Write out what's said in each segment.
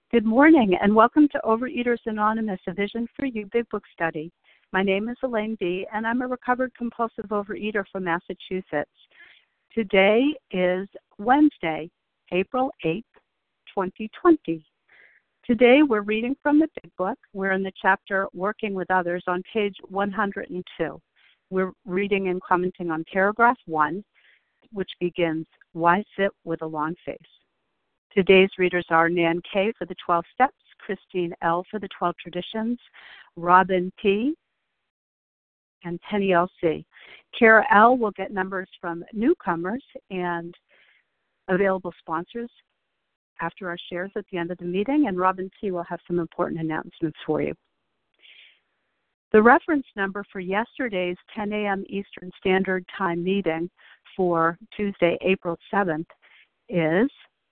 Good morning, and welcome to Overeaters Anonymous, a Vision for You Big Book study. My name is Elaine B., and I'm a recovered compulsive overeater from Massachusetts. Today is Wednesday, April 8th, 2020. Today we're reading from the Big Book. We're in the chapter Working with Others on page 102. We're reading and commenting on paragraph 1, which begins, Why Sit with a Long Face? Today's readers are Nan K. for the 12 Steps, Christine L. for the 12 Traditions, Robin P. and Penny L.C. Kara L. will get numbers from newcomers and available sponsors after our shares at the end of the meeting, and Robin P. will have some important announcements for you. The reference number for yesterday's 10 a.m. Eastern Standard Time meeting for Tuesday, April 7th is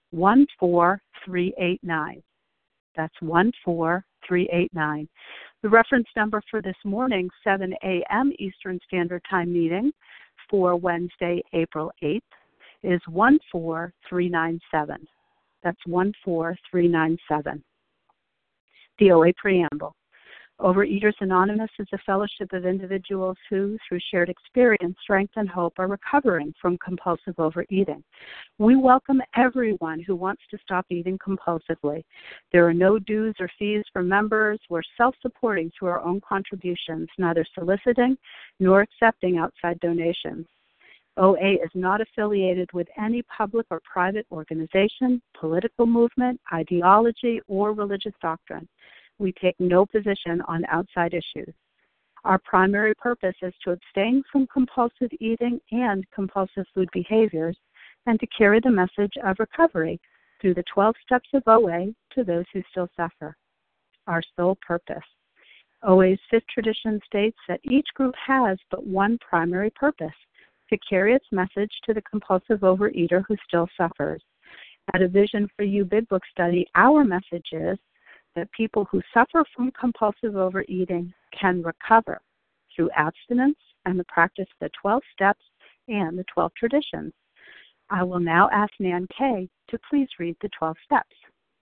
14389. That's 14389. The reference number for this morning's 7 a.m. Eastern Standard Time meeting for Wednesday, April 8th is 14397. That's 14397. The OA Preamble. Overeaters Anonymous is a fellowship of individuals who, through shared experience, strength, and hope, are recovering from compulsive overeating. We welcome everyone who wants to stop eating compulsively. There are no dues or fees for members. We're self-supporting through our own contributions, neither soliciting nor accepting outside donations. OA is not affiliated with any public or private organization, political movement, ideology, or religious doctrine. We take no position on outside issues. Our primary purpose is to abstain from compulsive eating and compulsive food behaviors and to carry the message of recovery through the 12 steps of OA to those who still suffer. Our sole purpose. OA's fifth tradition states that each group has but one primary purpose, to carry its message to the compulsive overeater who still suffers. At a Vision for You Big Book study, our message is that people who suffer from compulsive overeating can recover through abstinence and the practice of the 12 steps and the 12 traditions. I will now ask Nan K. to please read the 12 steps.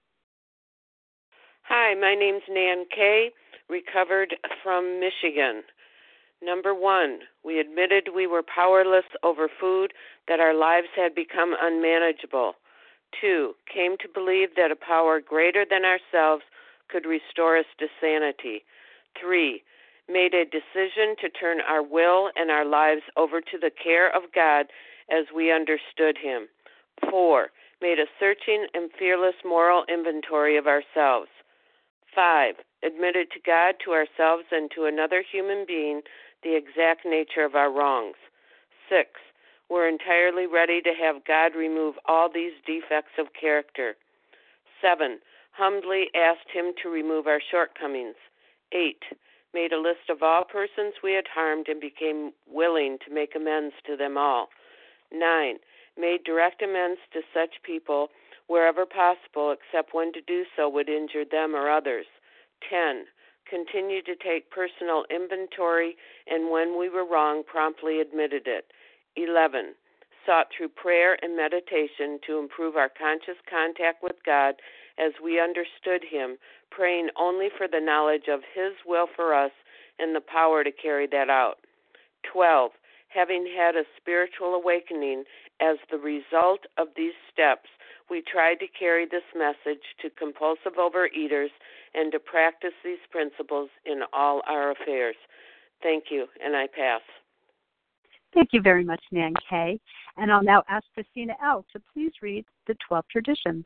Hi, my name's Nan K., recovered from Michigan. Number 1, we admitted we were powerless over food, that our lives had become unmanageable. 2, came to believe that a power greater than ourselves could restore us to sanity. 3, made a decision to turn our will and our lives over to the care of God as we understood Him. 4, made a searching and fearless moral inventory of ourselves. 5, admitted to God, to ourselves, and to another human being the exact nature of our wrongs. 6, we're entirely ready to have God remove all these defects of character. 7, humbly asked Him to remove our shortcomings. 8, made a list of all persons we had harmed and became willing to make amends to them all. 9, made direct amends to such people wherever possible, except when to do so would injure them or others. 10, continued to take personal inventory, and when we were wrong, promptly admitted it. 11, sought through prayer and meditation to improve our conscious contact with God as we understood Him, praying only for the knowledge of His will for us and the power to carry that out. 12, having had a spiritual awakening as the result of these steps, we tried to carry this message to compulsive overeaters and to practice these principles in all our affairs. Thank you, and I pass. Thank you very much, Nan K. And I'll now ask Christina L. to please read the 12 traditions.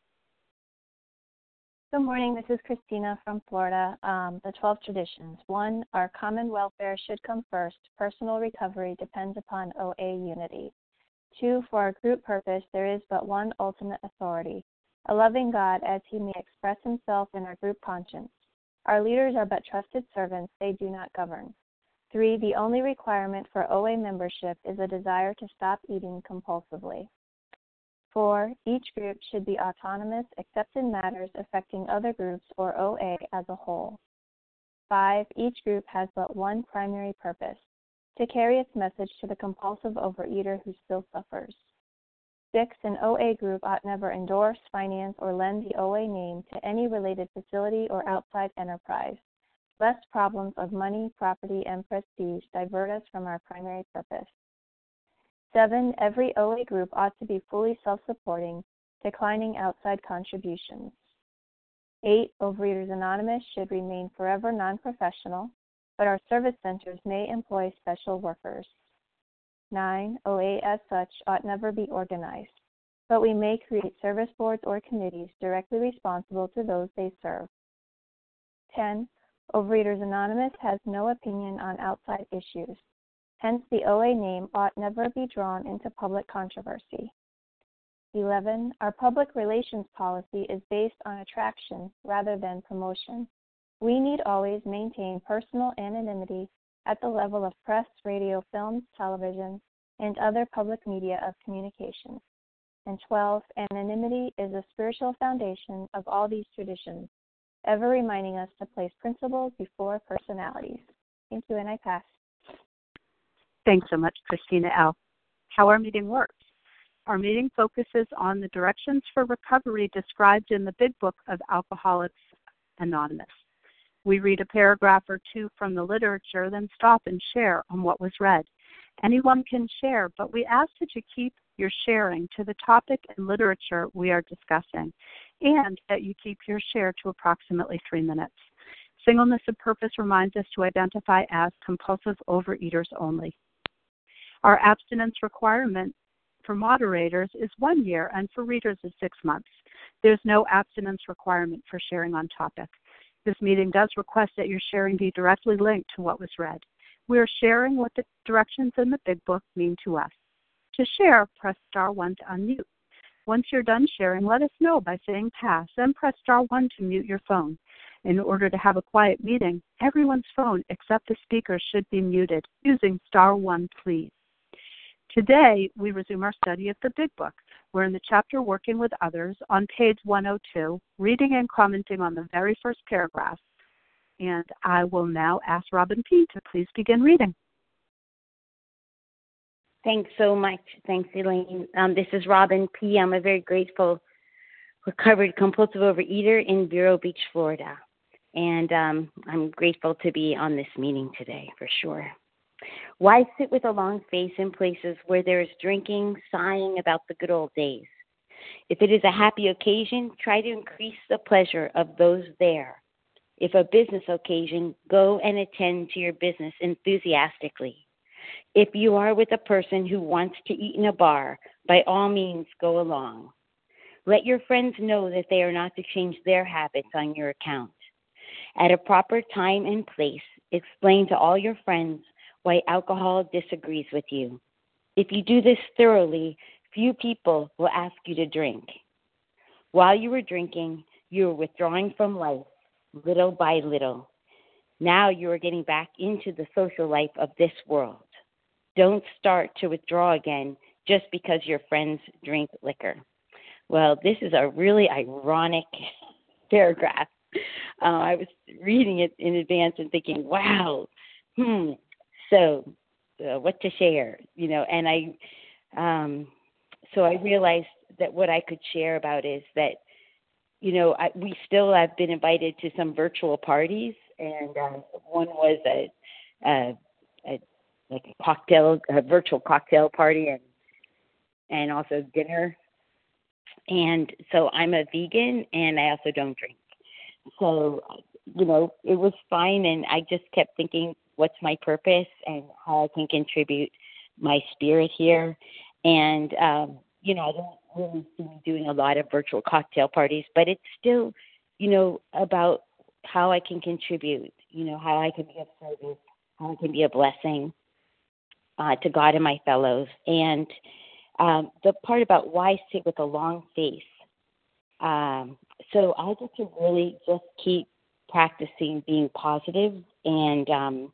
Good morning. This is Christina from Florida. The 12 traditions. 1, our common welfare should come first. Personal recovery depends upon OA unity. 2, for our group purpose, there is but one ultimate authority, a loving God as He may express Himself in our group conscience. Our leaders are but trusted servants, they do not govern. 3, the only requirement for OA membership is a desire to stop eating compulsively. 4, each group should be autonomous except in matters affecting other groups or OA as a whole. 5, each group has but one primary purpose, to carry its message to the compulsive overeater who still suffers. 6, an OA group ought never endorse, finance, or lend the OA name to any related facility or outside enterprise, lest problems of money, property, and prestige divert us from our primary purpose. 7, every OA group ought to be fully self-supporting, declining outside contributions. 8, Overeaters Anonymous should remain forever non-professional, but our service centers may employ special workers. 9, OA as such ought never be organized, but we may create service boards or committees directly responsible to those they serve. 10, Overeaters Anonymous has no opinion on outside issues. Hence, the OA name ought never be drawn into public controversy. 11, our public relations policy is based on attraction rather than promotion. We need always maintain personal anonymity at the level of press, radio, films, television, and other public media of communication. And 12, anonymity is the spiritual foundation of all these traditions, ever reminding us to place principles before personalities. Thank you, and I pass. Thanks so much, Christina L. How our meeting works. Our meeting focuses on the directions for recovery described in the Big Book of Alcoholics Anonymous. We read a paragraph or two from the literature, then stop and share on what was read. Anyone can share, but we ask that you keep your sharing to the topic and literature we are discussing, and that you keep your share to approximately 3 minutes. Singleness of purpose reminds us to identify as compulsive overeaters only. Our abstinence requirement for moderators is 1 year, and for readers is 6 months. There's no abstinence requirement for sharing on topic. This meeting does request that your sharing be directly linked to what was read. We are sharing what the directions in the Big Book mean to us. To share, press star 1 to unmute. Once you're done sharing, let us know by saying pass, then press star 1 to mute your phone. In order to have a quiet meeting, everyone's phone except the speaker should be muted. Using star 1, please. Today, we resume our study of the Big Book. We're in the chapter Working with Others on page 102, reading and commenting on the very first paragraph. And I will now ask Robin P. to please begin reading. Thanks so much. Thanks, Elaine. This is Robin P. I'm a very grateful recovered compulsive overeater in Vero Beach, Florida. And I'm grateful to be on this meeting today, for sure. Why sit with a long face in places where there is drinking, sighing about the good old days? If it is a happy occasion, try to increase the pleasure of those there. If a business occasion, go and attend to your business enthusiastically. If you are with a person who wants to eat in a bar, by all means go along. Let your friends know that they are not to change their habits on your account. At a proper time and place, explain to all your friends why alcohol disagrees with you. If you do this thoroughly, few people will ask you to drink. While you were drinking, you were withdrawing from life, little by little. Now you are getting back into the social life of this world. Don't start to withdraw again just because your friends drink liquor. Well, this is a really ironic paragraph. I was reading it in advance and thinking, wow, so what to share, and so I realized that what I could share about is that, we still have been invited to some virtual parties, and one was a virtual cocktail party and also dinner. And so I'm a vegan and I also don't drink. So, it was fine. And I just kept thinking, what's my purpose and how I can contribute my spirit here. And, I don't really see me doing a lot of virtual cocktail parties, but it's still, about how I can contribute, how I can be of service, how I can be a blessing to God and my fellows. And the part about why sit with a long face. So I get to really just keep practicing being positive. And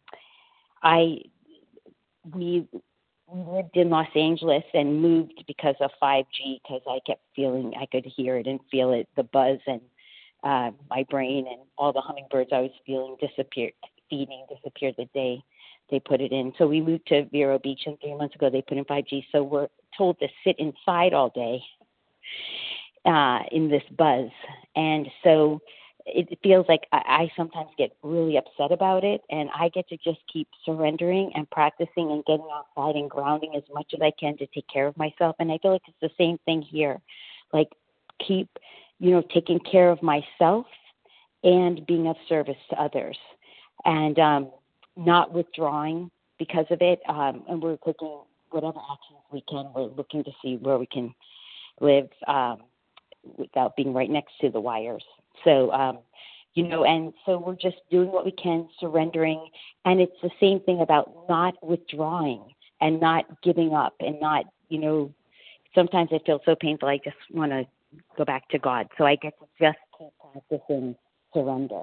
we lived in Los Angeles and moved because of 5G, because I kept feeling I could hear it and feel it, the buzz, and my brain and all the hummingbirds I was feeling disappeared the day they put it in. So we moved to Vero Beach, and 3 months ago they put in 5G. So told to sit inside all day in this buzz. And so it feels like I sometimes get really upset about it, and I get to just keep surrendering and practicing and getting outside and grounding as much as I can to take care of myself. And I feel like it's the same thing here. Like, keep, taking care of myself and being of service to others, and not withdrawing because of it. And we're taking whatever actions we can. We're looking to see where we can live without being right next to the wires. So, and so we're just doing what we can, surrendering. And it's the same thing about not withdrawing and not giving up and not, sometimes I feel so painful. I just want to go back to God. So I get to just keep practicing surrender.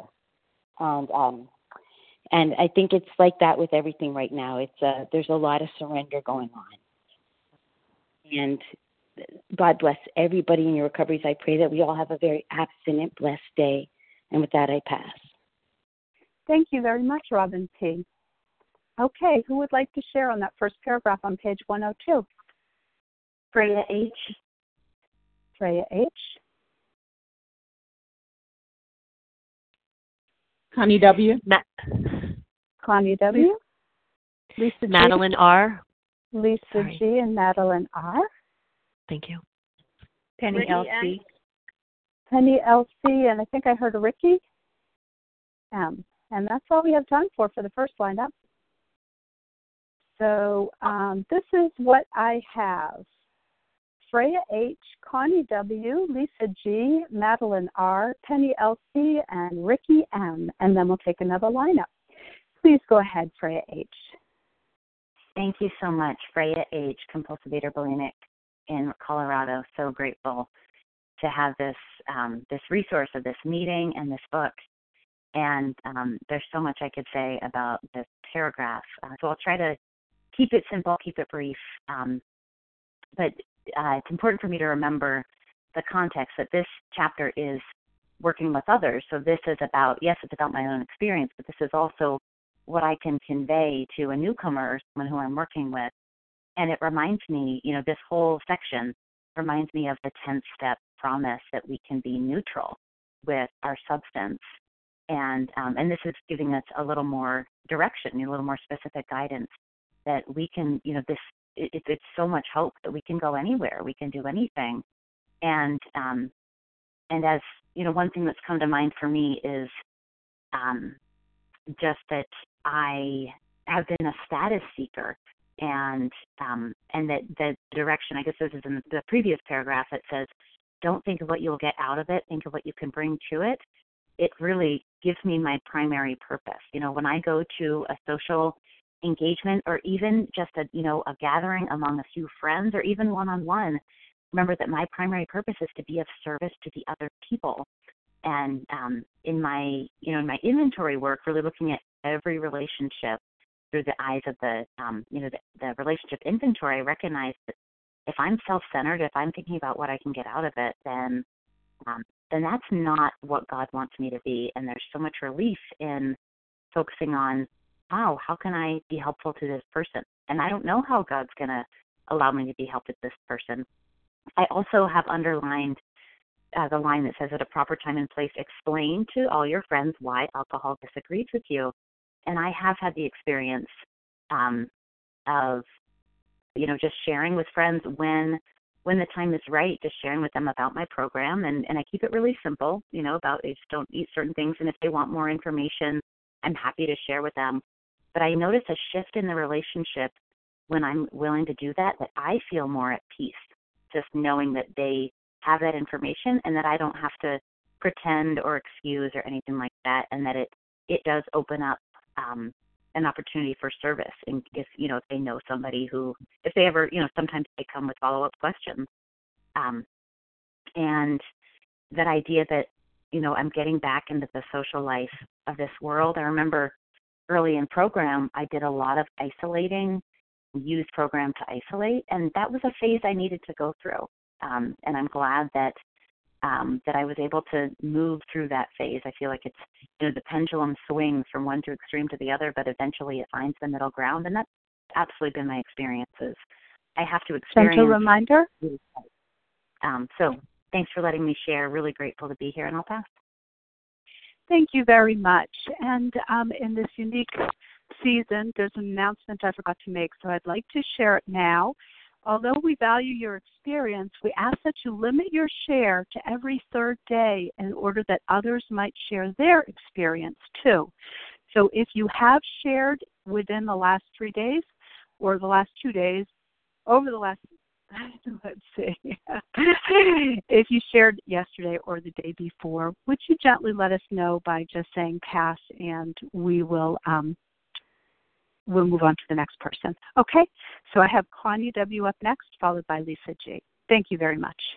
And I think it's like that with everything right now. It's there's a lot of surrender going on. And God bless everybody in your recoveries. I pray that we all have a very abstinent, blessed day. And with that, I pass. Thank you very much, Robin P. Okay, who would like to share on that first paragraph on page 102? Freya H. Freya H. Connie W. Connie W. Lisa Madeline G. R. Lisa Sorry. G. and Madeline R. Thank you. Penny Ricky L.C. Penny L.C. and I think I heard a Ricky M. And that's all we have time for the first lineup. So this is what I have. Freya H., Connie W., Lisa G., Madeline R., Penny L.C., and Ricky M. And then we'll take another lineup. Please go ahead, Freya H. Thank you so much, Freya H., compulsive eater bulimic in Colorado. So grateful to have this resource of this meeting and this book. And there's so much I could say about this paragraph. So I'll try to keep it simple, keep it brief. But it's important for me to remember the context that this chapter is working with others. So this is about, yes, it's about my own experience, but this is also what I can convey to a newcomer or someone who I'm working with. And it reminds me, this whole section reminds me of the 10th step promise that we can be neutral with our substance. And this is giving us a little more direction, a little more specific guidance that we can, it's so much hope that we can go anywhere, we can do anything. And as, one thing that's come to mind for me is just that I have been a status seeker, and that the direction, I guess this is in the previous paragraph, that says, don't think of what you'll get out of it, think of what you can bring to it. It really gives me my primary purpose. When I go to a social engagement or even just a gathering among a few friends or even one-on-one, remember that my primary purpose is to be of service to the other people. And in my inventory work, really looking at every relationship through the eyes of the relationship inventory, I recognize that if I'm self-centered, if I'm thinking about what I can get out of it, then that's not what God wants me to be. And there's so much relief in focusing on, wow, how can I be helpful to this person? And I don't know how God's going to allow me to be helpful to this person. I also have underlined the line that says, at a proper time and place, explain to all your friends why alcohol disagrees with you. And I have had the experience of, just sharing with friends when the time is right, just sharing with them about my program. And I keep it really simple, about I just don't eat certain things. And if they want more information, I'm happy to share with them. But I notice a shift in the relationship when I'm willing to do that I feel more at peace, just knowing that they have that information and that I don't have to pretend or excuse or anything like that, and that it does open up an opportunity for service. And if they know somebody who, if they ever, sometimes they come with follow-up questions. And that idea that, I'm getting back into the social life of this world. I remember early in program, I did a lot of isolating, used program to isolate, and that was a phase I needed to go through. And I'm glad that I was able to move through that phase. I feel like it's, the pendulum swings from one extreme to the other, but eventually it finds the middle ground, and that's absolutely been my experiences I have to experience. Gentle reminder. So thanks for letting me share. Really grateful to be here, and I'll pass. Thank you very much. And in this unique season, there's an announcement I forgot to make, so I'd like to share it now. Although we value your experience, we ask that you limit your share to every third day in order that others might share their experience too. So if you have shared within the last 3 days or the last 2 days, over the last, let's see, if you shared yesterday or the day before, would you gently let us know by just saying pass, and we will we'll move on to the next person. Okay, so I have Connie W. up next, followed by Lisa G. Thank you very much.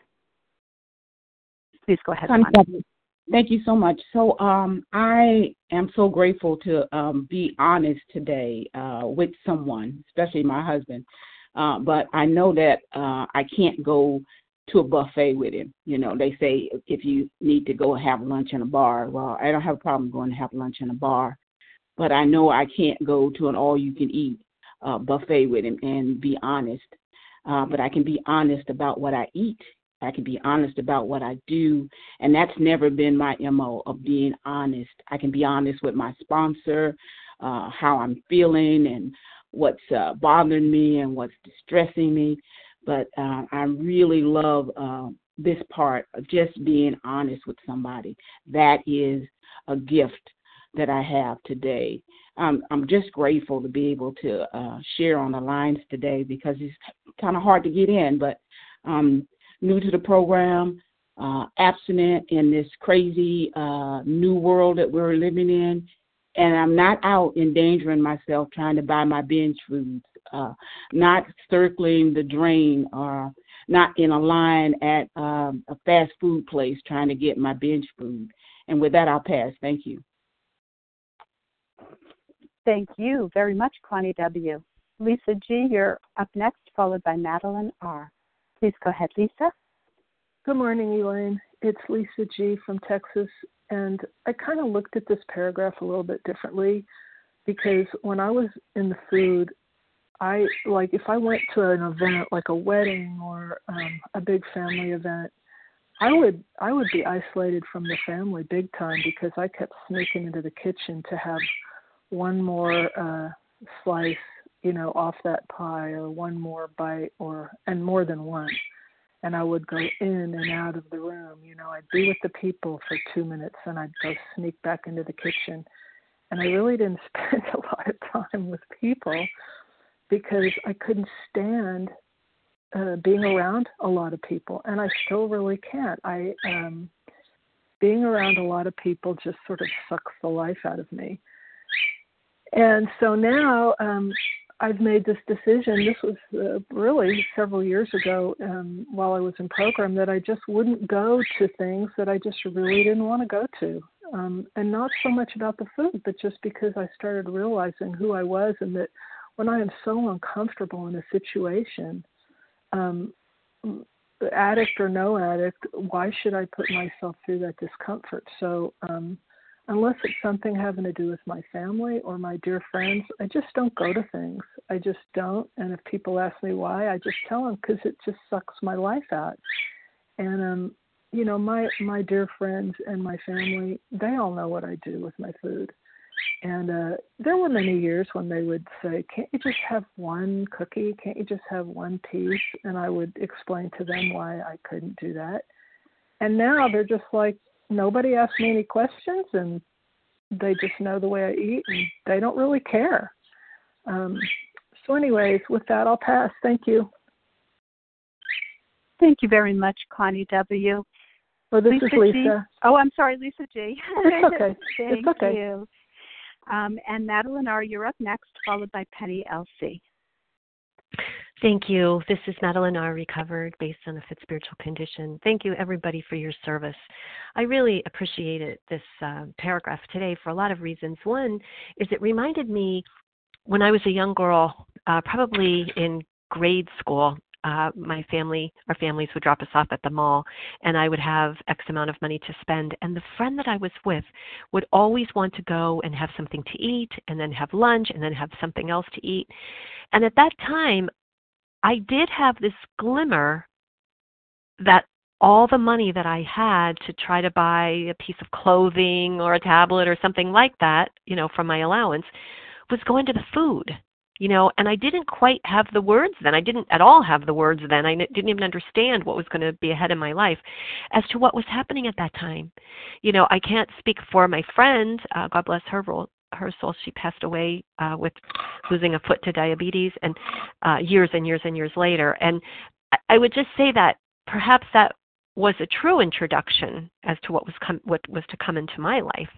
Please go ahead, Connie. Thank you so much. So I am so grateful to be honest today with someone, especially my husband. But I know that I can't go to a buffet with him. You know, they say if you need to go have lunch in a bar, well, I don't have a problem going to have lunch in a bar. But I know I can't go to an all-you-can-eat buffet with him and be honest. But I can be honest about what I eat. I can be honest about what I do. And that's never been my MO, of being honest. I can be honest with my sponsor, how I'm feeling and what's bothering me and what's distressing me. But I really love this part of just being honest with somebody. That is a gift that I have today. I'm just grateful to be able to share on the lines today, because it's kind of hard to get in, but new to the program, abstinent in this crazy new world that we're living in, and I'm not out endangering myself trying to buy my binge foods, not circling the drain, or not in a line at a fast food place trying to get my binge food. And with that, I'll pass. Thank you. Thank you very much, Connie W. Lisa G., you're up next, followed by Madeline R. Please go ahead, Lisa. Good morning, Elaine. It's Lisa G. from Texas, and I kind of looked at this paragraph a little bit differently, because when I was in the food, if I went to an event like a wedding or a big family event, I would be isolated from the family big time, because I kept sneaking into the kitchen to have one more slice, off that pie, or one more bite, and more than one. And I would go in and out of the room. I'd be with the people for 2 minutes, and I'd go sneak back into the kitchen. And I really didn't spend a lot of time with people, because I couldn't stand being around a lot of people, and I still really can't. Being around a lot of people just sort of sucks the life out of me. And so now I've made this decision. This was really several years ago, while I was in program, that I just wouldn't go to things that I just really didn't want to go to. And not so much about the food, but just because I started realizing who I was, and that when I am so uncomfortable in a situation, addict or no addict, why should I put myself through that discomfort? So unless it's something having to do with my family or my dear friends, I just don't go to things. I just don't. And if people ask me why, I just tell them, because it just sucks my life out. And, my dear friends and my family, they all know what I do with my food. And there were many years when they would say, can't you just have one cookie? Can't you just have one piece? And I would explain to them why I couldn't do that. And now they're just like, nobody asks me any questions, and they just know the way I eat, and they don't really care. So anyways, with that, I'll pass. Thank you. Thank you very much, Connie W. Well, this Lisa is Lisa. G. Oh, I'm sorry, Lisa G. It's okay. Thank it's okay. you. And Madeline R., you're up next, followed by Penny L.C. Thank you. This is Madeline R., recovered based on a fit spiritual condition. Thank you, everybody, for your service. I really appreciated this paragraph today for a lot of reasons. One is it reminded me when I was a young girl, probably in grade school, our families would drop us off at the mall, and I would have X amount of money to spend. And the friend that I was with would always want to go and have something to eat, and then have lunch, and then have something else to eat. And at that time, I did have this glimmer that all the money that I had to try to buy a piece of clothing or a tablet or something like that, from my allowance, was going to the food, and I didn't quite have the words then. I didn't at all have the words then. I didn't even understand what was going to be ahead in my life as to what was happening at that time. I can't speak for my friend, God bless her soul. She passed away with losing a foot to diabetes, and years and years and years later. And I would just say that perhaps that was a true introduction as to what was to come into my life.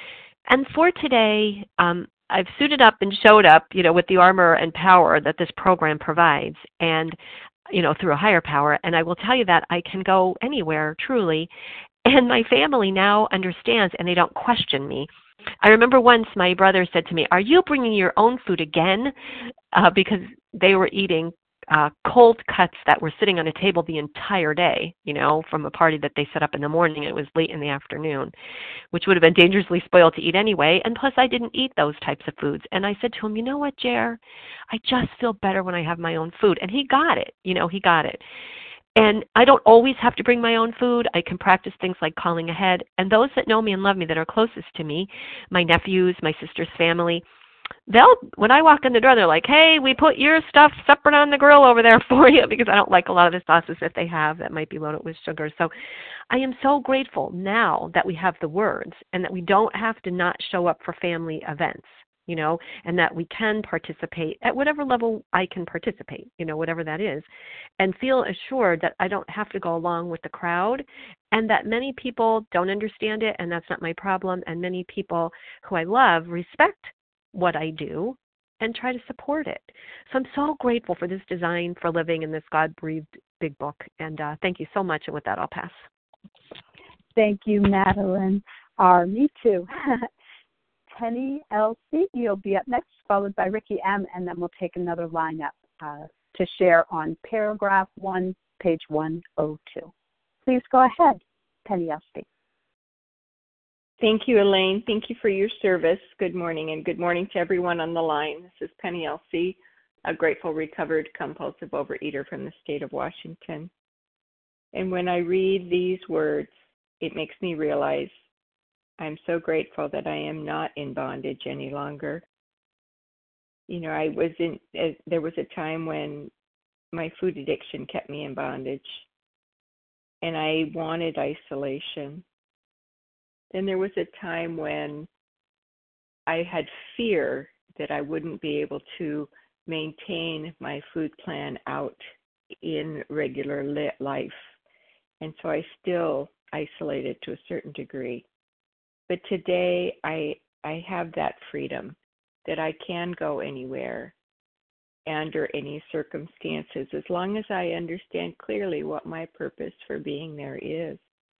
And for today, I've suited up and showed up, with the armor and power that this program provides, and through a higher power. And I will tell you that I can go anywhere, truly. And my family now understands, and they don't question me. I remember once my brother said to me, "Are you bringing your own food again?" Because they were eating cold cuts that were sitting on a table the entire day, from a party that they set up in the morning. It was late in the afternoon, which would have been dangerously spoiled to eat anyway. And plus, I didn't eat those types of foods. And I said to him, "You know what, Jer? I just feel better when I have my own food." And he got it. He got it. And I don't always have to bring my own food. I can practice things like calling ahead. And those that know me and love me, that are closest to me, my nephews, my sister's family, when I walk in the door, they're like, "Hey, we put your stuff separate on the grill over there for you," because I don't like a lot of the sauces that they have that might be loaded with sugar. So I am so grateful now that we have the words and that we don't have to not show up for family events, and that we can participate at whatever level I can participate, whatever that is, and feel assured that I don't have to go along with the crowd, and that many people don't understand it, and that's not my problem, and many people who I love respect what I do and try to support it. So I'm so grateful for this design for living in this God-breathed big book. And thank you so much. And with that, I'll pass. Thank you, Madeline. Me too. Penny L.C., you'll be up next, followed by Ricky M., and then we'll take another line up to share on paragraph 1, page 102. Please go ahead, Penny L.C. Thank you, Elaine. Thank you for your service. Good morning, and good morning to everyone on the line. This is Penny L.C., a grateful, recovered, compulsive overeater from the state of Washington. And when I read these words, it makes me realize I'm so grateful that I am not in bondage any longer. There was a time when my food addiction kept me in bondage, and I wanted isolation. Then there was a time when I had fear that I wouldn't be able to maintain my food plan out in regular life. And so I still isolated to a certain degree. But today I have that freedom that I can go anywhere under any circumstances, as long as I understand clearly what my purpose for being there is.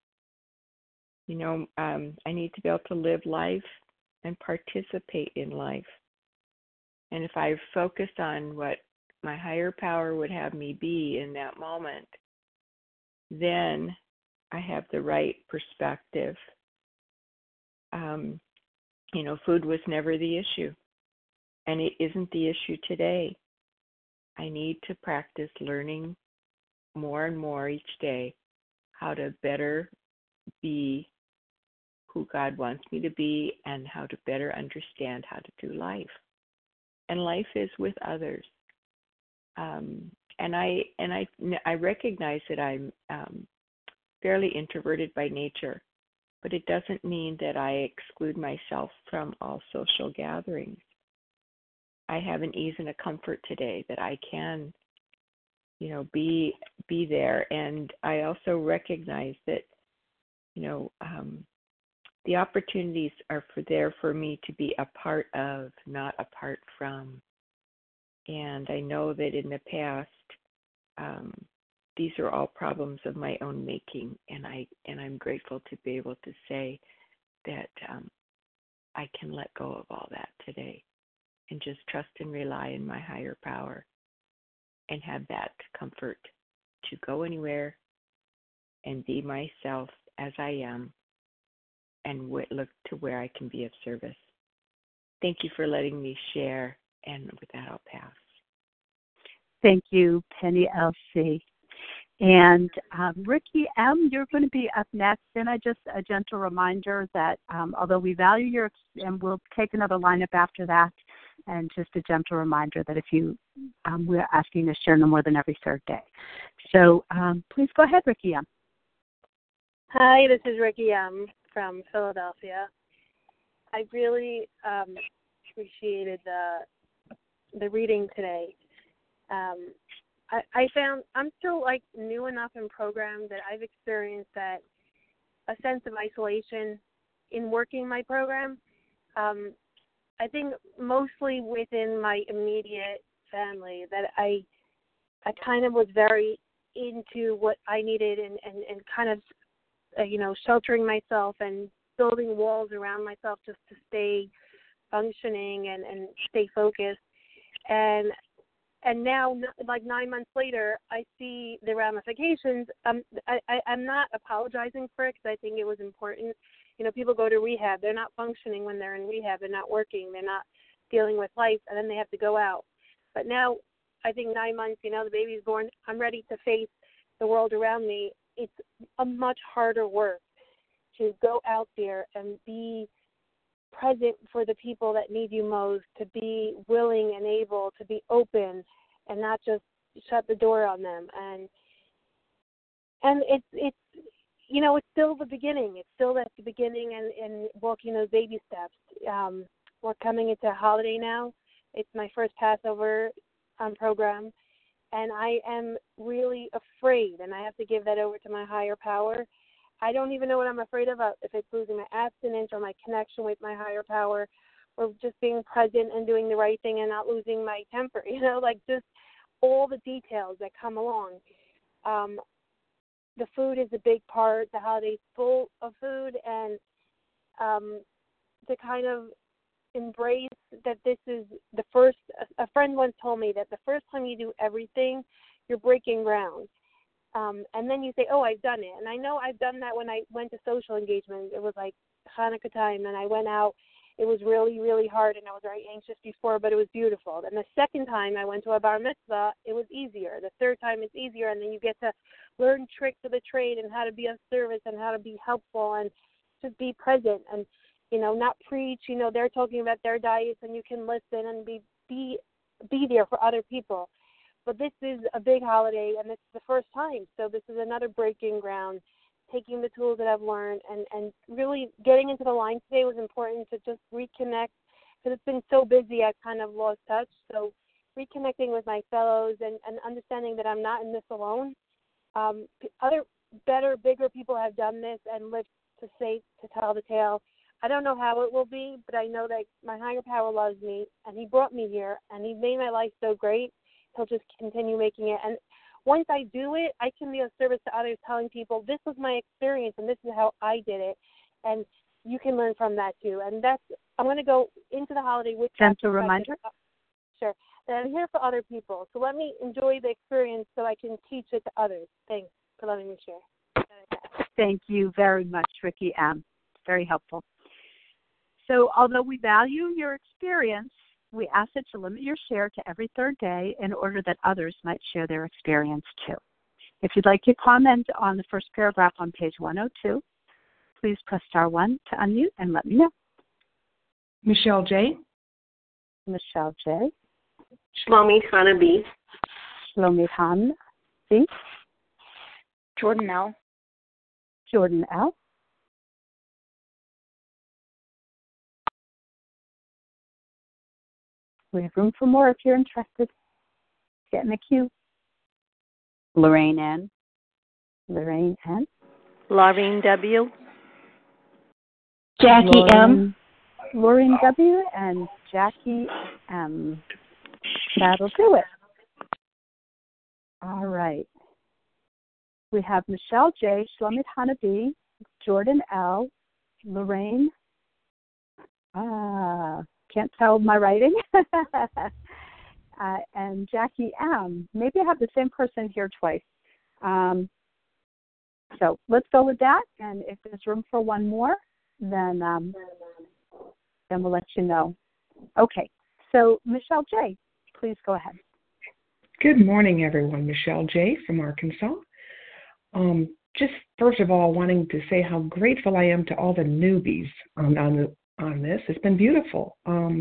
I need to be able to live life and participate in life. And if I focus on what my higher power would have me be in that moment, then I have the right perspective. Food was never the issue, and it isn't the issue today. I need to practice learning more and more each day how to better be who God wants me to be, and how to better understand how to do life. And life is with others. And I recognize that I'm fairly introverted by nature, but it doesn't mean that I exclude myself from all social gatherings. I have an ease and a comfort today that I can, be there. And I also recognize that, the opportunities are there for me to be a part of, not apart from. And I know that in the past, these are all problems of my own making, and I'm grateful to be able to say that I can let go of all that today and just trust and rely on my higher power and have that comfort to go anywhere and be myself as I am, and look to where I can be of service. Thank you for letting me share, and with that, I'll pass. Thank you, Penny LC. And Ricky M., you're going to be up next. And just a gentle reminder that although we value your, and we'll take another lineup after that, and just a gentle reminder that if you, we're asking to share no more than every third day. So please go ahead, Ricky M. Hi, this is Ricky M. from Philadelphia. I really appreciated the reading today. I found I'm still new enough in program that I've experienced that a sense of isolation in working my program. I think mostly within my immediate family that I kind of was very into what I needed and kind of sheltering myself and building walls around myself just to stay functioning and stay focused. And now, 9 months later, I see the ramifications. I'm not apologizing for it because I think it was important. People go to rehab. They're not functioning when they're in rehab. They're not working. They're not dealing with life, and then they have to go out. But now, I think 9 months, the baby's born. I'm ready to face the world around me. It's a much harder work to go out there and be present for the people that need you most, to be willing and able to be open and not just shut the door on them. And it's it's still the beginning. It's still at the beginning and walking those baby steps. We're coming into a holiday now. It's my first Passover program, and I am really afraid, and I have to give that over to my higher power. I don't even know what I'm afraid of, if it's losing my abstinence or my connection with my higher power, or just being present and doing the right thing and not losing my temper, just all the details that come along. The food is a big part. The holiday's full of food, and to kind of embrace that this is the first. A friend once told me that the first time you do everything, you're breaking ground. And then you say, oh, I've done it. And I know I've done that when I went to social engagement. It was like Hanukkah time, and I went out. It was really, really hard, and I was very anxious before, but it was beautiful. And the second time I went to a bar mitzvah, it was easier. The third time it's easier, and then you get to learn tricks of the trade and how to be of service and how to be helpful and just be present and, not preach. They're talking about their diets, and you can listen and be there for other people. But this is a big holiday, and it's the first time. So this is another breaking ground, taking the tools that I've learned and really getting into the line today was important to just reconnect because it's been so busy I've kind of lost touch. So reconnecting with my fellows and understanding that I'm not in this alone. Other better, bigger people have done this and lived to tell the tale. I don't know how it will be, but I know that my higher power loves me, and he brought me here, and he made my life so great. He'll just continue making it. And once I do it, I can be of service to others, telling people this was my experience and this is how I did it. And you can learn from that too. And I'm going to go into the holiday with that. Gentle reminder. Sure. And I'm here for other people. So let me enjoy the experience so I can teach it to others. Thanks for letting me share. Thank you very much, Ricky M. Very helpful. So although we value your experience, we ask that you limit your share to every third day in order that others might share their experience too. If you'd like to comment on the first paragraph on page 102, please press star 1 to unmute and let me know. Michelle J. Michelle J. Shlomit Hana B. Shlomit Hana B. Jordan L. Jordan L. We have room for more if you're interested. Get in the queue. Lorraine N. Lorraine N. Laureen W. Jackie M. Lorraine W. and Jackie M. That'll do it. All right. We have Michelle J., Shlomit Hana B., Jordan L., Lorraine. Can't tell my writing. And Jackie M. Maybe I have the same person here twice. So let's go with that. And if there's room for one more, then we'll let you know. Okay. So Michelle J., please go ahead. Good morning, everyone. Michelle J. from Arkansas. Just first of all, wanting to say how grateful I am to all the newbies on this. It's been beautiful.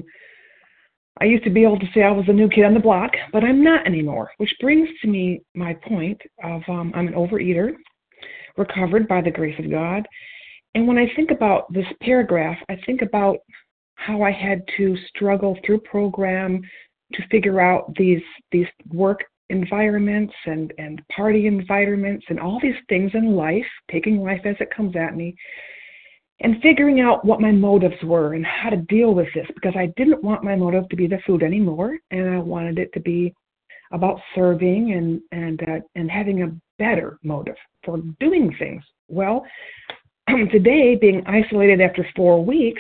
I used to be able to say I was a new kid on the block, but I'm not anymore, which brings to me my point of I'm an overeater, recovered by the grace of God. And when I think about this paragraph, I think about how I had to struggle through program to figure out these work environments and party environments and all these things in life, taking life as it comes at me, and figuring out what my motives were and how to deal with this, because I didn't want my motive to be the food anymore, and I wanted it to be about serving and having a better motive for doing things. Well, today, being isolated after 4 weeks,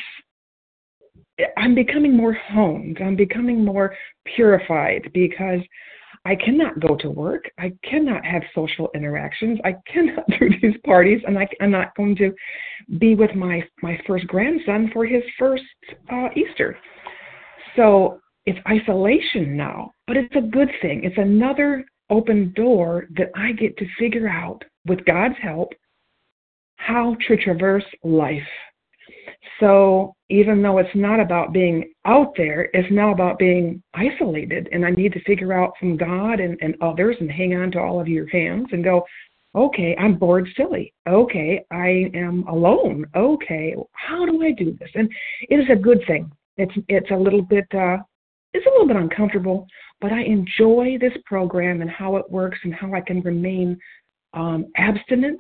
I'm becoming more honed. I'm becoming more purified because I cannot go to work. I cannot have social interactions. I cannot do these parties, and I'm not going to be with my first grandson for his first Easter. So it's isolation now, but it's a good thing. It's another open door that I get to figure out, with God's help, how to traverse life. So even though it's not about being out there, it's now about being isolated. And I need to figure out from God and others and hang on to all of your hands and go, okay, I'm bored silly. Okay, I am alone. Okay, how do I do this? And it is a good thing. It's a little bit uncomfortable, but I enjoy this program and how it works and how I can remain abstinent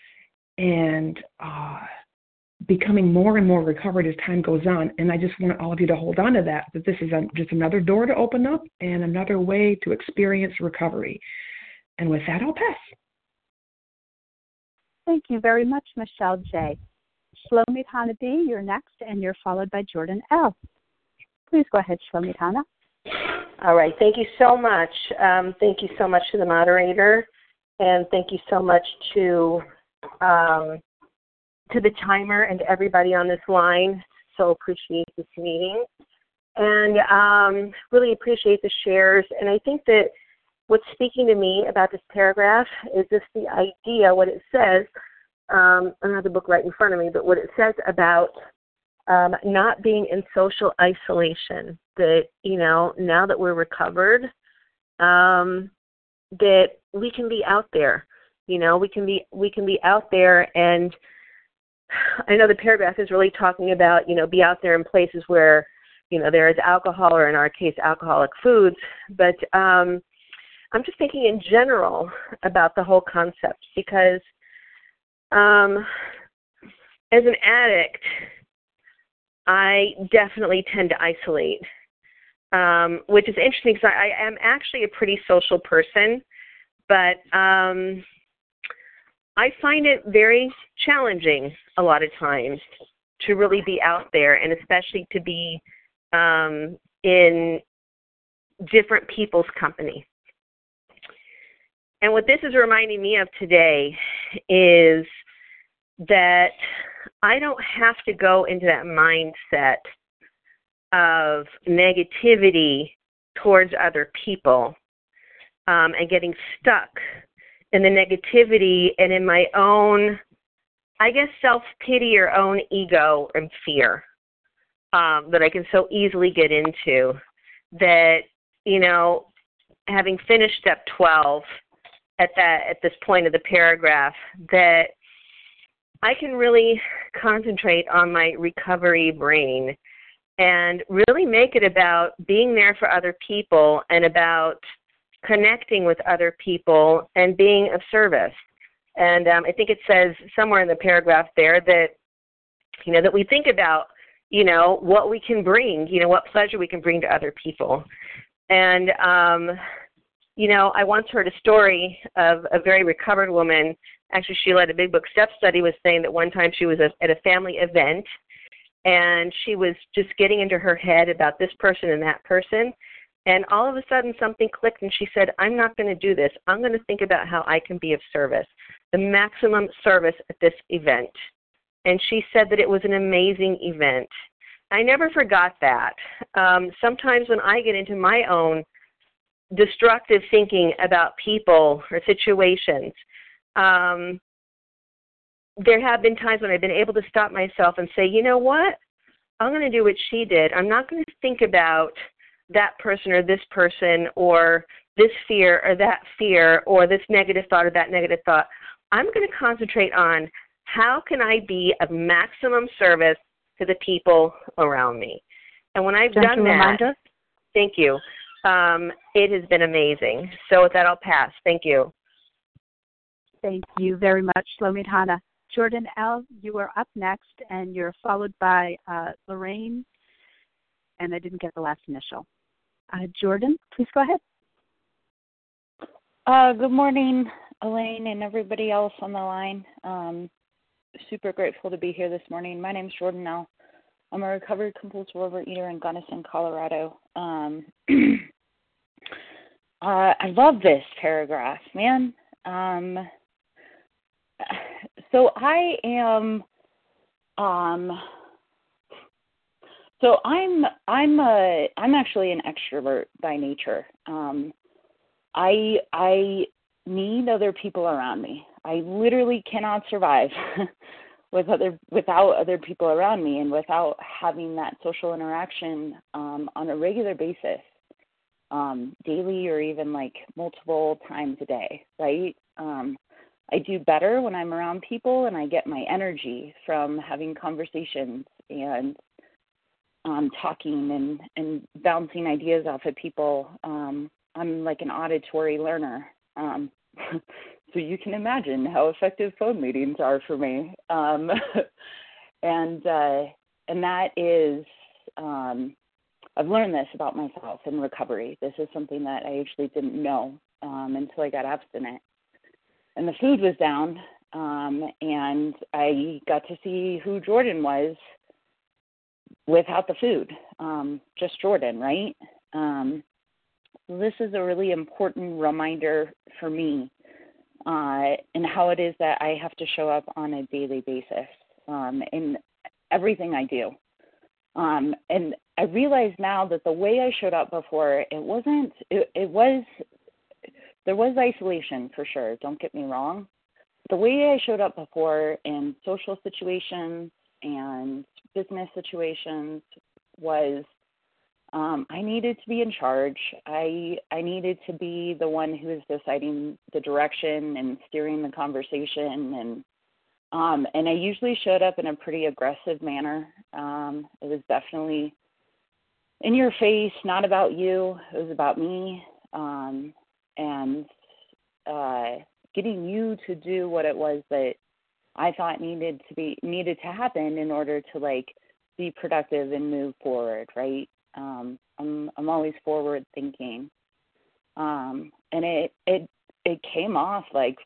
and becoming more and more recovered as time goes on. And I just want all of you to hold on to that this is just another door to open up and another way to experience recovery. And with that, I'll pass. Thank you very much, Michelle J. Shlomit Hannah B., you're next, and you're followed by Jordan L. Please go ahead, Shlomit Hannah. All right. Thank you so much. Thank you so much to the moderator, and thank you so much to the timer and everybody on this line. So appreciate this meeting. And really appreciate the shares. And I think that what's speaking to me about this paragraph is just the idea, what it says. I don't have the book right in front of me, but what it says about not being in social isolation. That, now that we're recovered, that we can be out there. We can be out there, and I know the paragraph is really talking about, be out there in places where, there is alcohol, or in our case, alcoholic foods. But I'm just thinking in general about the whole concept, because as an addict, I definitely tend to isolate, which is interesting because I am actually a pretty social person, but I find it very challenging a lot of times to really be out there, and especially to be in different people's company. And what this is reminding me of today is that I don't have to go into that mindset of negativity towards other people and getting stuck in the negativity and in my own, I guess, self-pity or own ego and fear that I can so easily get into. That, having finished step 12 at this point of the paragraph, that I can really concentrate on my recovery brain and really make it about being there for other people and about connecting with other people and being of service. And I think it says somewhere in the paragraph there that, that we think about, what we can bring, what pleasure we can bring to other people. And, I once heard a story of a very recovered woman. Actually, she led a Big Book Step study, was saying that one time she was at a family event, and she was just getting into her head about this person and that person. And all of a sudden something clicked, and she said, I'm not going to do this. I'm going to think about how I can be of service, the maximum service at this event. And she said that it was an amazing event. I never forgot that. Sometimes when I get into my own destructive thinking about people or situations. There have been times when I've been able to stop myself and say, you know what? I'm going to do what she did. I'm not going to think about that person or this person or this fear or that fear or this negative thought or that negative thought. I'm going to concentrate on how can I be of maximum service to the people around me. And when I've done that, thank you. It has been amazing. So with that, I'll pass. Thank you. Thank you very much, Shlomi. Jordan L., you are up next, and you're followed by Lorraine, and I didn't get the last initial. Jordan, please go ahead. Good morning, Elaine, and everybody else on the line. Super grateful to be here this morning. My name's Jordan L. I'm a recovered compulsive overeater in Gunnison, Colorado. I love this paragraph, man. So I am. So I'm actually an extrovert by nature. I need other people around me. I literally cannot survive without other people around me and without having that social interaction on a regular basis, daily or even like multiple times a day, right? I do better when I'm around people, and I get my energy from having conversations and talking and bouncing ideas off of people. I'm like an auditory learner. So you can imagine how effective phone meetings are for me. And that is, I've learned this about myself in recovery. This is something that I actually didn't know until I got abstinent. And the food was down, and I got to see who Jordan was without the food, just Jordan, right? This is a really important reminder for me and how it is that I have to show up on a daily basis in everything I do. And I realize now that the way I showed up before, there was isolation for sure, don't get me wrong. The way I showed up before in social situations and business situations was I needed to be in charge. I needed to be the one who is deciding the direction and steering the conversation. And I usually showed up in a pretty aggressive manner. It was definitely in your face, not about you. It was about me. And getting you to do what it was that I thought needed to happen in order to like be productive and move forward, right? I'm always forward thinking, and it came off like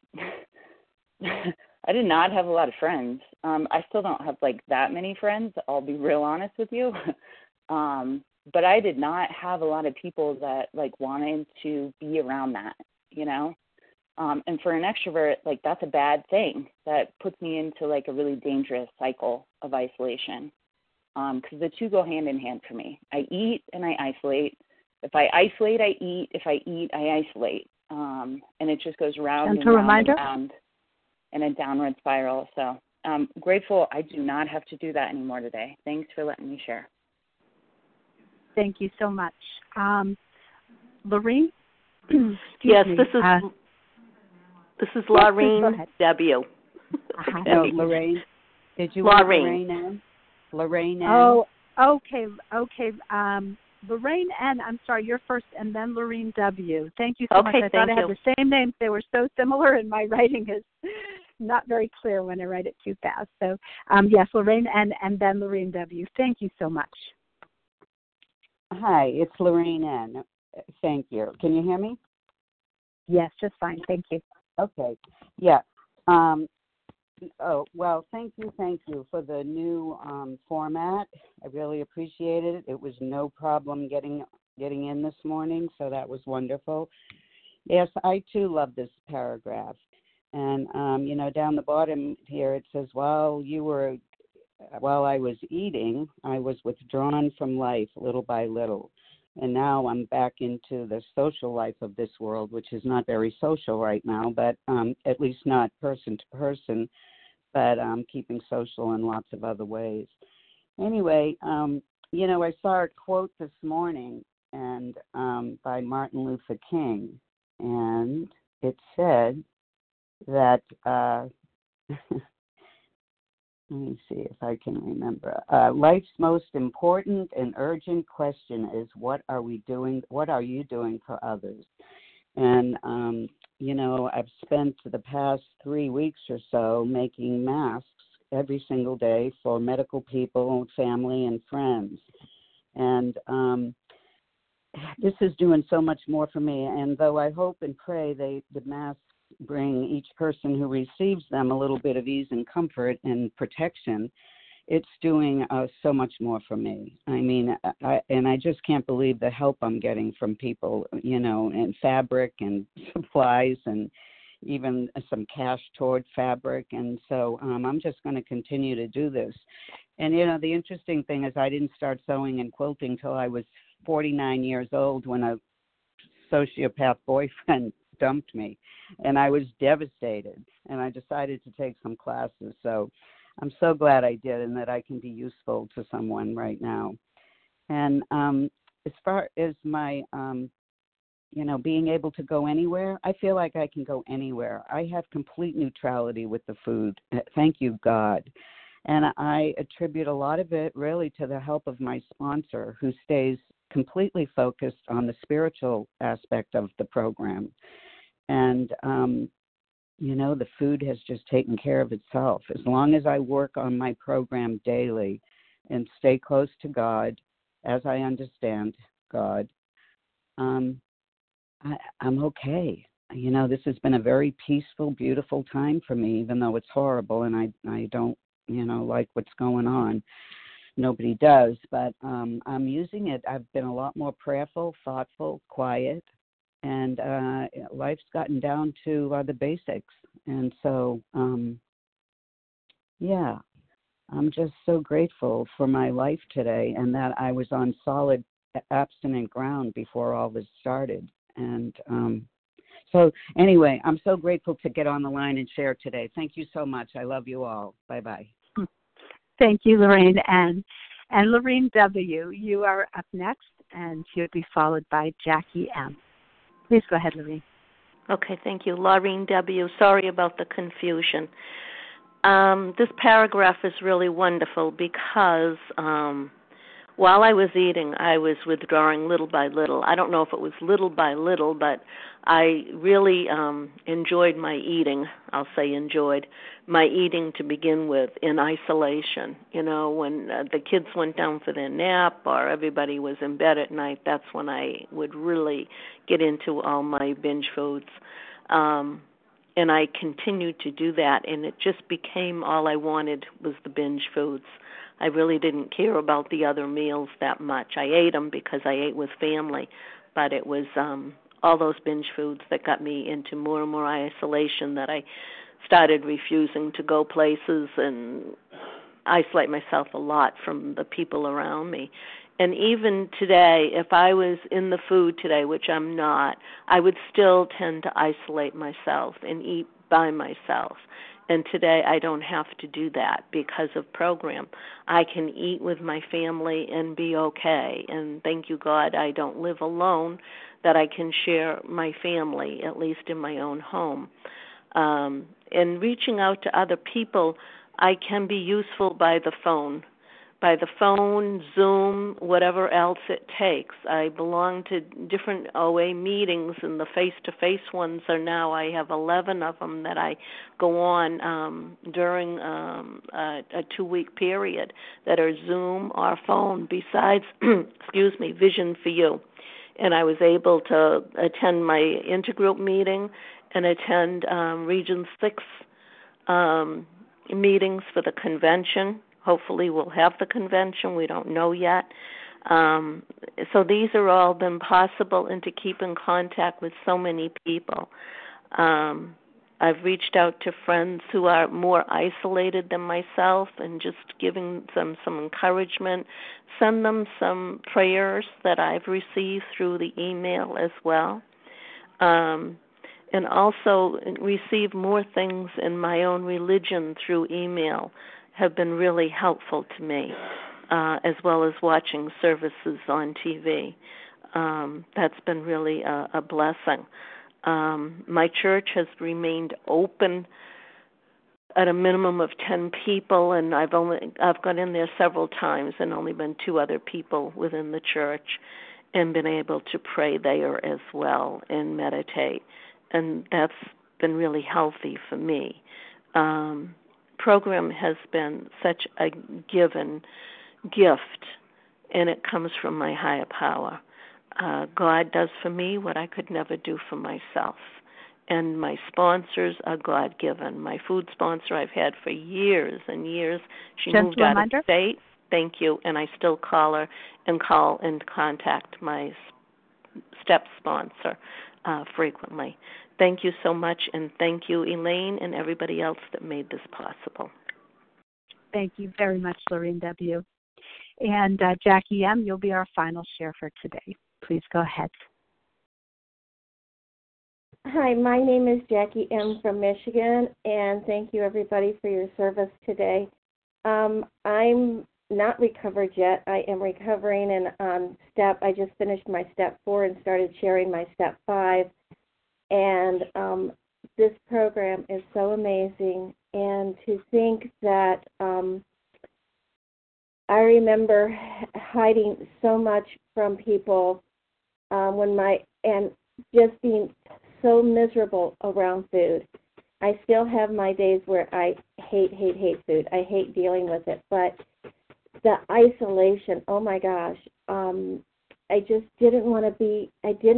I did not have a lot of friends. I still don't have like that many friends. I'll be real honest with you. But I did not have a lot of people that like wanted to be around that, you know? And for an extrovert, like that's a bad thing. That puts me into like a really dangerous cycle of isolation. Because the two go hand in hand for me. I eat and I isolate. If I isolate, I eat. If I eat, I isolate. And it just goes round and round and round in a downward spiral. So I'm grateful I do not have to do that anymore today. Thanks for letting me share. Thank you so much. Lorraine? Yes, this is Lorraine W. No, Lorraine. Did you want Lorraine N? Lorraine N? Oh, okay. Lorraine N, I'm sorry, you're first, and then Lorraine W. Thank you so much. I thought I had the same names. They were so similar, and my writing is not very clear when I write it too fast. So, yes, Lorraine N, and then Lorraine W. Thank you so much. Hi, it's Lorraine N. Thank you. Can you hear me? Yes, just fine. Thank you. Okay. Yeah. Oh, well, thank you for the new format. I really appreciate it. It was no problem getting in this morning, so that was wonderful. Yes, I too love this paragraph. And, down the bottom here it says, while I was eating, I was withdrawn from life little by little. And now I'm back into the social life of this world, which is not very social right now, but at least not person to person, but keeping social in lots of other ways. Anyway, I saw a quote this morning and by Martin Luther King, and it said that let me see if I can remember. Life's most important and urgent question is, what are you doing for others? And, I've spent the past 3 weeks or so making masks every single day for medical people, family, and friends. And this is doing so much more for me. And though I hope and pray the masks bring each person who receives them a little bit of ease and comfort and protection, it's doing so much more for me. I mean, I just can't believe the help I'm getting from people, and fabric and supplies and even some cash toward fabric. And so I'm just going to continue to do this. And, the interesting thing is I didn't start sewing and quilting till I was 49 years old when a sociopath boyfriend dumped me, and I was devastated, and I decided to take some classes. So I'm so glad I did, and that I can be useful to someone right now. And as far as my being able to go anywhere, I feel like I can go anywhere. I have complete neutrality with the food. Thank you, God. And I attribute a lot of it really to the help of my sponsor, who stays completely focused on the spiritual aspect of the program. And, the food has just taken care of itself. As long as I work on my program daily and stay close to God, as I understand God, I'm okay. This has been a very peaceful, beautiful time for me, even though it's horrible and I don't, like what's going on. Nobody does, but I'm using it. I've been a lot more prayerful, thoughtful, quiet, and life's gotten down to the basics. And so, I'm just so grateful for my life today, and that I was on solid, abstinent ground before all this started. And so anyway, I'm so grateful to get on the line and share today. Thank you so much. I love you all. Bye-bye. Thank you, Lorraine N. And Lorraine W., you are up next, and you'll be followed by Jackie M. Please go ahead, Lorraine. Okay, thank you. Laureen W., sorry about the confusion. This paragraph is really wonderful because while I was eating, I was withdrawing little by little. I don't know if it was little by little, but I really enjoyed my eating. I'll say enjoyed my eating to begin with in isolation. When the kids went down for their nap or everybody was in bed at night, that's when I would really get into all my binge foods. And I continued to do that, and it just became all I wanted was the binge foods. I really didn't care about the other meals that much. I ate them because I ate with family, but it was all those binge foods that got me into more and more isolation, that I started refusing to go places and isolate myself a lot from the people around me. And even today, if I was in the food today, which I'm not, I would still tend to isolate myself and eat by myself. And today I don't have to do that because of program. I can eat with my family and be okay. And thank you, God, I don't live alone, that I can share my family, at least in my own home. And reaching out to other people, I can be useful by the phone, Zoom, whatever else it takes. I belong to different OA meetings, and the face-to-face ones are now, I have 11 of them that I go on during a 2-week period that are Zoom or phone besides, Vision for You. And I was able to attend my intergroup meeting and attend Region 6 meetings for the convention. Hopefully we'll have the convention. We don't know yet. So these are all been possible, and to keep in contact with so many people. I've reached out to friends who are more isolated than myself and just giving them some encouragement, send them some prayers that I've received through the email as well. And also receive more things in my own religion through email have been really helpful to me, as well as watching services on TV. That's been really a blessing. My church has remained open at a minimum of 10 people, and I've gone in there several times and only been 2 other people within the church, and been able to pray there as well and meditate. And that's been really healthy for me. Program has been such a given gift, and it comes from my higher power. God does for me what I could never do for myself. And my sponsors are God-given. My food sponsor I've had for years and years. She moved out of state. Thank you. And I still call her and contact my step sponsor frequently. Thank you so much, and thank you, Elaine, and everybody else that made this possible. Thank you very much, Lorraine W. And Jackie M., you'll be our final share for today. Please go ahead. Hi, my name is Jackie M. from Michigan, and thank you, everybody, for your service today. I'm not recovered yet. I am recovering and I just finished my step 4 and started sharing my step 5. And this program is so amazing. And to think that I remember hiding so much from people and just being so miserable around food. I still have my days where I hate food. I hate dealing with it. But the isolation, oh my gosh, I just didn't want to be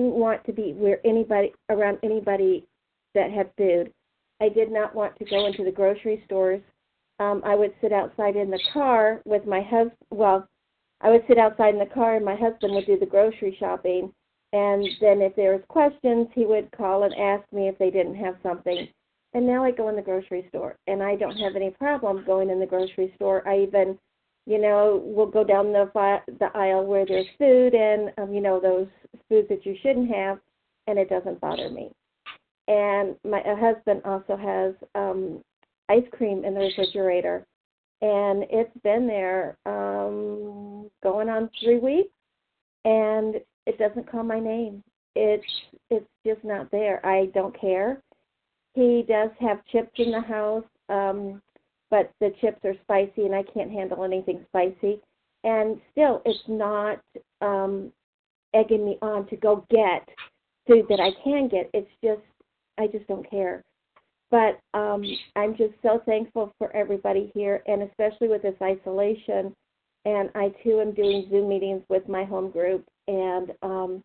around anybody that had food. I did not want to go into the grocery stores. I would sit outside in the car with my husband. Well, I would sit outside in the car and my husband would do the grocery shopping. And then if there was questions, he would call and ask me if they didn't have something. And now I go in the grocery store, and I don't have any problem going in the grocery store. I even, will go down the aisle where there's food and, those foods that you shouldn't have, and it doesn't bother me. And my husband also has ice cream in the refrigerator, and it's been there going on 3 weeks, and it doesn't call my name. It's just not there. I don't care. He does have chips in the house, but the chips are spicy, and I can't handle anything spicy. And still, it's not egging me on to go get food that I can get. It's just, I just don't care. But I'm just so thankful for everybody here, and especially with this isolation. And I, too, am doing Zoom meetings with my home group and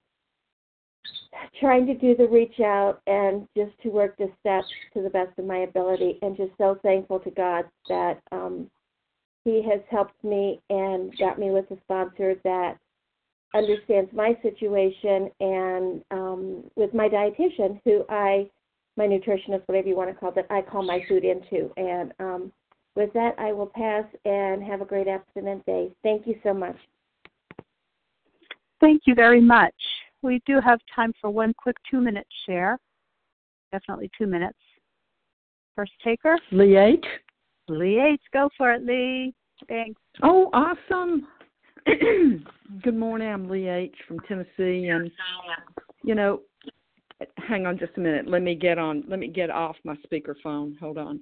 trying to do the reach out and just to work the steps to the best of my ability, and just so thankful to God that He has helped me and got me with a sponsor that understands my situation, and with my dietitian, who my nutritionist, whatever you want to call it, I call my food into. And with that, I will pass and have a great abstinent day. Thank you so much. Thank you very much. We do have time for one quick 2-minute share. Definitely 2 minutes. First taker? Lee H. Lee H. Go for it, Lee. Thanks. Oh, awesome. Good morning. I'm Lee H. from Tennessee. And, hang on just a minute. Let me get off my speakerphone. Hold on.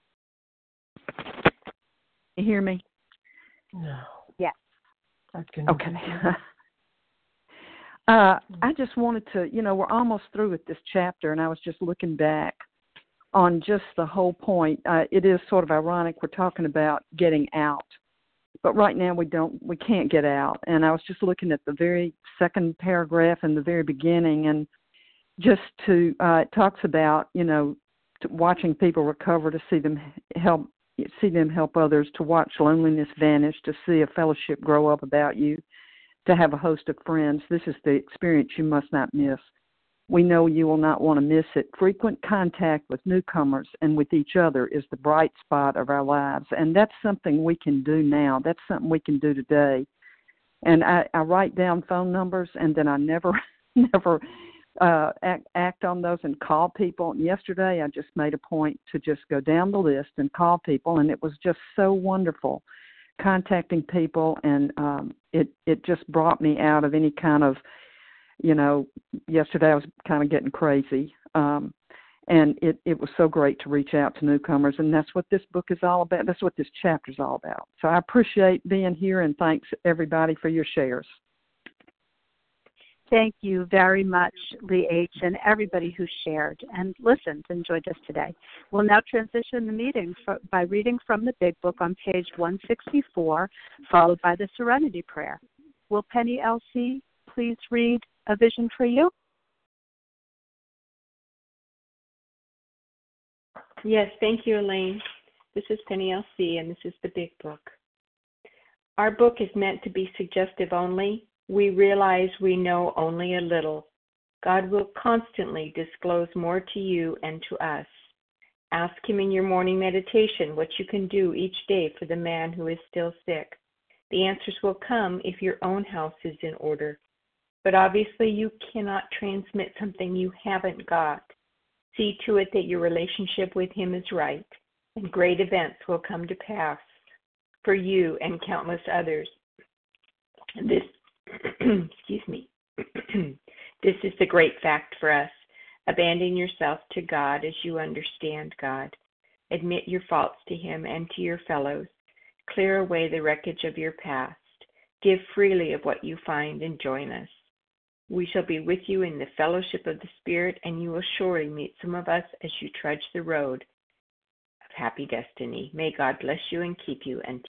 You hear me? No. Yes. Okay. I just wanted to, we're almost through with this chapter, and I was just looking back on just the whole point. It is sort of ironic we're talking about getting out, but right now we can't get out. And I was just looking at the very second paragraph in the very beginning, and just it talks about, watching people recover, to see them help others, to watch loneliness vanish, to see a fellowship grow up about you, to have a host of friends. This is the experience you must not miss. We know you will not want to miss it. Frequent contact with newcomers and with each other is the bright spot of our lives, and that's something we can do now. That's something we can do today. And I write down phone numbers, and then I never act on those and call people. And yesterday, I just made a point to just go down the list and call people, and it was just so wonderful contacting people, and it just brought me out of any kind of, yesterday I was kind of getting crazy, and it was so great to reach out to newcomers, and that's what this book is all about. That's what this chapter is all about. So I appreciate being here, and thanks everybody for your shares. Thank you very much, Lee H., and everybody who shared and listened and joined us today. We'll now transition the meeting by reading from the Big Book on page 164, followed by the Serenity Prayer. Will Penny L.C. please read A Vision for You? Yes, thank you, Elaine. This is Penny L.C., and this is the Big Book. Our book is meant to be suggestive only. We realize we know only a little. God will constantly disclose more to you and to us. Ask Him in your morning meditation what you can do each day for the man who is still sick. The answers will come if your own house is in order. But obviously you cannot transmit something you haven't got. See to it that your relationship with Him is right, and great events will come to pass for you and countless others. This excuse me. This is the great fact for us. Abandon yourself to God as you understand God. Admit your faults to Him and to your fellows. Clear away the wreckage of your past. Give freely of what you find and join us. We shall be with you in the fellowship of the Spirit, and you will surely meet some of us as you trudge the road of happy destiny. May God bless you and keep you, and